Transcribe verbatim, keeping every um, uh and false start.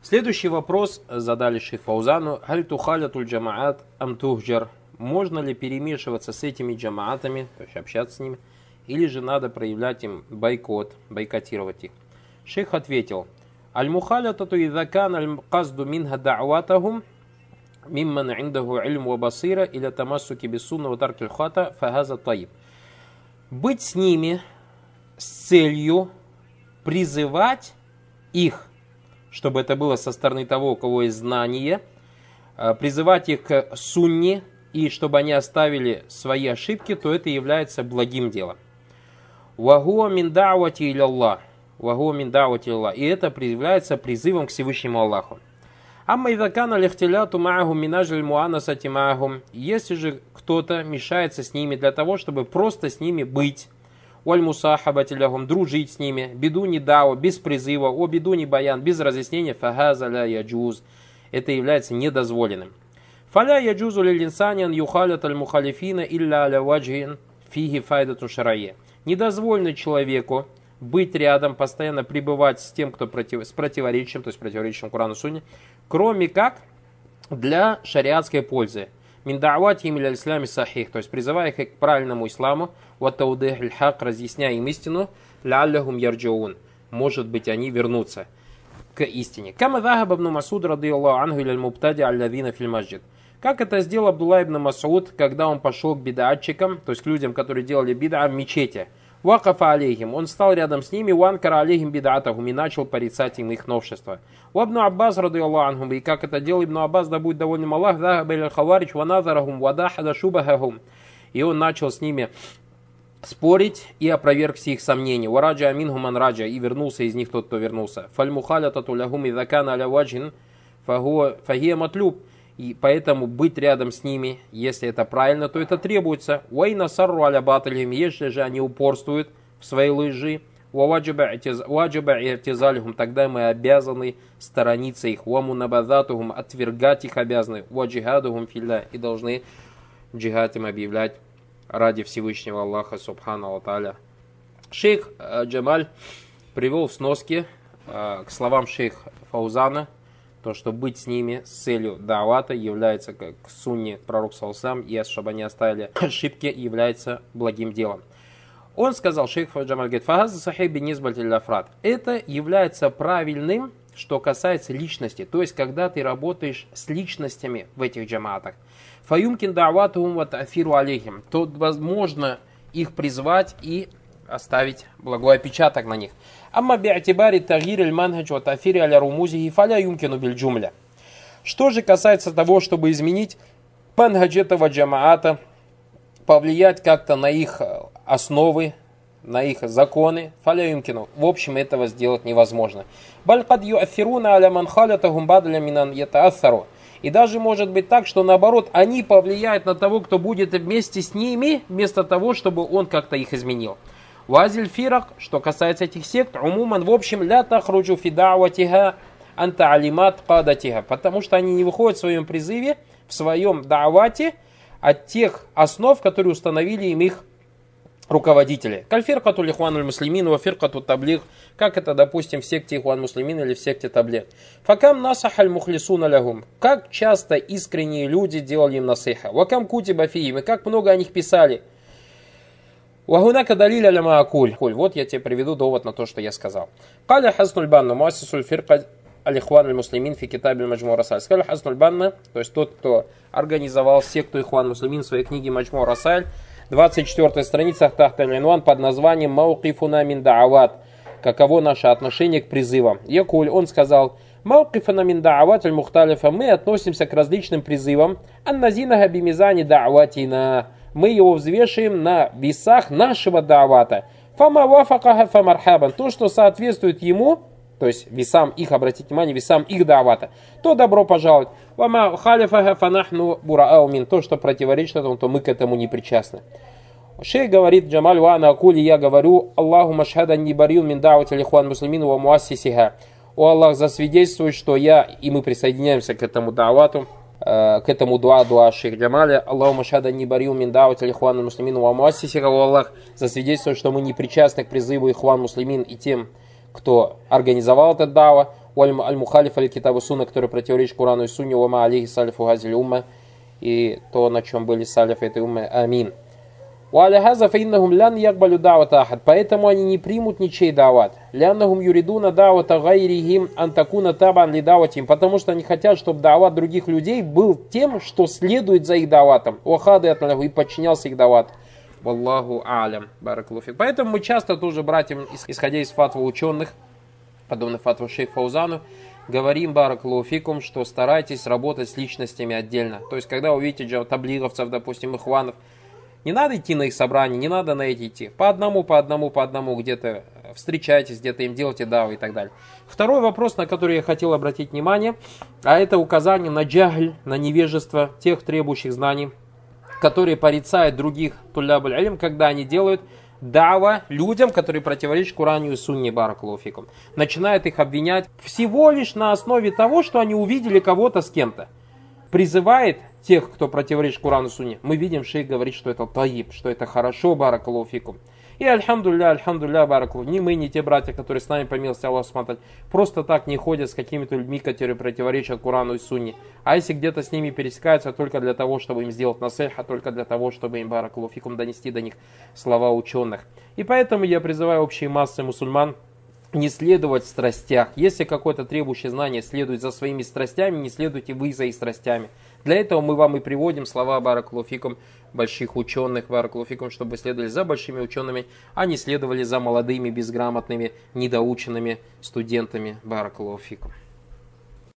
Следующий вопрос задали шейх Фаузану. Халь тухалятуль джамаат ам тухджар. Можно ли перемешиваться с этими джамаатами, то есть общаться с ними, или же надо проявлять им бойкот, бойкотировать их? Шейх ответил: аль-мухалятату идза кана аль-казду минха да'ватахум мимман индаху ильм ва басира иля тамассуки бис-сунна ва таркиль хата фахаза таиб. Быть с ними с целью призывать их, чтобы это было со стороны того, у кого есть знание, призывать их к сунне, и чтобы они оставили свои ошибки, то это является благим делом. «Вагуа мин да'вати иляллах». «Вагуа мин да'вати иляллах». И это является призывом к Всевышнему Аллаху. «Амма идакана лихтиляту маахум минажль муанасати маахум». Если же кто-то мешается с ними для того, чтобы просто с ними быть, «Валь мусахабати лягум», дружить с ними, «бидуни да'ва», без призыва, «о бидуни баян», без разъяснения, «фахаза ля яджуз». Это является недозволенным. «Фаля яджузу лилинсанян юхалят аль-мухалифина илля аля ваджин фиги файдату шарайе». Недозволено человеку быть рядом, постоянно пребывать с тем, кто против, с противоречием, то есть противоречием Корану Сунне, кроме как для шариатской пользы. Минда'вати им иля ислами сахих, то есть призывая их к правильному исламу, ваттаудых аль-хак, разъясняя им истину, ляллахум ярджаун, может быть, они вернутся к истине. Кама захаба ибн Масуд радийаллаху анху иля аль-мубтади аль-лавина фил масджид. Как это сделал Абдулла ибн Масуд, когда он пошел к бидатчикам, то есть к людям, которые делали бида в мечети. Вакафа алейхим, он стал рядом с ними, ванкара алейхим бидатахум, и начал порицать им их новшества. Вабну Аббас радийаллаху анхум, и как это делал Ибн Аббас, да будет доволен Аллах, захаба иля аль-хаварич ваназарахум вадахада шубахахум. И он начал с ними спорить и опроверг все их сомнения. Вараджа аминхум анраджа, и вернулся из них тот, кто вернулся. Фальмухалятату лягум идакана аля ваджин фагия матлюб. И поэтому быть рядом с ними, если это правильно, то это требуется. Уайна сарру аля баталихим, если же они упорствуют в своей лжи, ваджаба иртизалихум, тогда мы обязаны сторониться их, ваму набазатухум, отвергать их обязаны, ваджихадухум филля, и должны джихад им объявлять ради Всевышнего Аллаха субхану ва тааля. Шейх Джамаль привел в сноске к словам шейх Фаузана, то, что быть с ними с целью да'вата является как сунне пророк саллаллаху, и чтобы они оставили ошибки, является благим делом. Он сказал, шейх Джамаль говорит, фагаз сахиб бинизбаль ляфрат. Это является правильным, что касается личности, то есть когда ты работаешь с личностями в этих джамаатах. Фаюмкин да'ватухум ва та'фиру алейхим, то возможно их призвать и оставить благой отпечаток на них. Амма би'атибари тагир аль-манхадж ва та'фири аля румузихи фаля юмкину биль-джумля. Что же касается того, чтобы изменить манхадж этого джамаата, повлиять как-то на их основы, на их законы, фаля юмкину, в общем, этого сделать невозможно. Баль кад ю'аффируна аля ман халятахум бадля минан ята'ассару. И даже может быть так, что наоборот, они повлияют на того, кто будет вместе с ними, вместо того, чтобы он как-то их изменил. Вазиль фирак, что касается этих сект, умуман, в общем, ля тахруджу фи да'ватиха анта алимат кадатиха, потому что они не выходят в своем призыве, в своем да'вате от тех основ, которые установили им их руководители. Кальфиркату лихвануль муслимин, ва фиркату таблиг, как это, допустим, в секте ихван муслимин или в секте таблиг. Факам насахаль мухлисуна лягум, как часто искренние люди делали им насиха. Вакам кутиба фиим, и как много о них писали. Вагунака далиля ля маакуль. Вот я тебе приведу довод на то, что я сказал. Каля хаснуль банна, муассисуль фирка алихван аль-муслимин фи китабиль маджму расаль. Сказал хаснуль банна, то есть тот, кто организовал секту ихван муслимин в своей книге маджму расаль, двадцать четвёртая страница тахта аль-инван под названием Мауқифуна мин да'ават. Каково наше отношение к призывам? Якуль, он сказал, Мауқифуна мин да'ават аль-мухталифа, мы относимся к различным призывам. Анназинаха бимизани да'аватина. Мы его взвешиваем на весах нашего да'авата. Фама вафакаха фамархабан. То, что соответствует ему, то есть весам их, обратите внимание, весам их да'авата, то добро пожаловать. Вама халифаха фанахну бурааумин. То, что противоречит этому, то мы к этому не причастны. Шейх говорит, Джамаль ва ана акули, я говорю, Аллаху машхада не барил мин да'вати лихван муслимин ва муассисиха. О Аллах, засвидетельствует, что я, и мы присоединяемся к этому да'авату, к этому дуа, дуа шейх Джамаля. Аллаху машхада не барил мин да'вати лихван муслимин ва муассисиха. О Аллах, засвидетельствует, что мы не причастны к призыву ихван муслимин и тем, кто организовал этот дава. аль-мухалиф аль-китабу сунна, который противоречит Корану и Сунне, уама алейхи салифу газиль умма, и то, на чем были салифы этой уммы. Амин. Поэтому они не примут ничей дават. Потому что они хотят, чтобы дават других людей был тем, что следует за их даватом. И подчинялся их дават. Валлаху алям. Баракалуфик. Поэтому мы часто тоже, братьям, исходя из фатвы ученых, подобно фатву шейх Фаузану, говорим, баракалуфикум, что старайтесь работать с личностями отдельно. То есть, когда увидите таблиговцев, допустим, ихванов, не надо идти на их собрания, не надо на эти идти. По одному, по одному, по одному, где-то встречайтесь, где-то им делайте даву и так далее. Второй вопрос, на который я хотел обратить внимание, а это указание на джагль, на невежество тех требующих знаний, которые порицают других туллябуль илм, когда они делают дава людям, которые противоречат Корану и Сунне, баракалуфикум. Начинают их обвинять всего лишь на основе того, что они увидели кого-то с кем-то. Призывает тех, кто противоречит Корану и Сунне. Мы видим, шейх говорит, что это таиб, что это хорошо, баракалуфикум. И альхамдулля, альхамдулля, баракалуф. Ни мы, ни те братья, которые с нами, по милости Аллаха, смотрят, просто так не ходят с какими-то людьми, которые противоречат Корану и Сунне. А если где-то с ними пересекаются, только для того, чтобы им сделать насых, а только для того, чтобы им, баракалуфикум, донести до них слова ученых. И поэтому я призываю общие массы мусульман не следовать в страстях. Если какое-то требующее знание следует за своими страстями, не следуйте вы за их страстями. Для этого мы вам и приводим слова баракалуфикум больших ученых, баракалуфикум, чтобы следовали за большими учеными, а не следовали за молодыми, безграмотными, недоученными студентами, баракалуфикум.